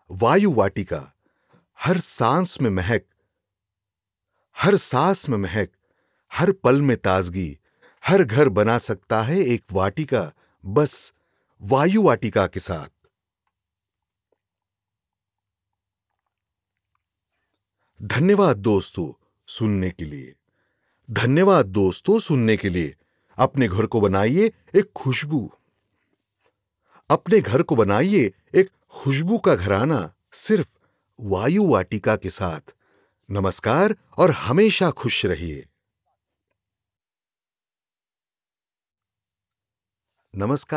वायु वाटिका, हर सांस में महक, हर सांस में महक, हर पल में ताजगी, हर घर बना सकता है एक वाटिका, बस वायु वाटिका के साथ। धन्यवाद दोस्तों सुनने के लिए। धन्यवाद दोस्तों सुनने के लिए। अपने घर को बनाइए एक खुशबू, अपने घर को बनाइए एक खुशबू का घराना, सिर्फ वायु वाटिका के साथ। नमस्कार और हमेशा खुश रहिए। नमस्कार।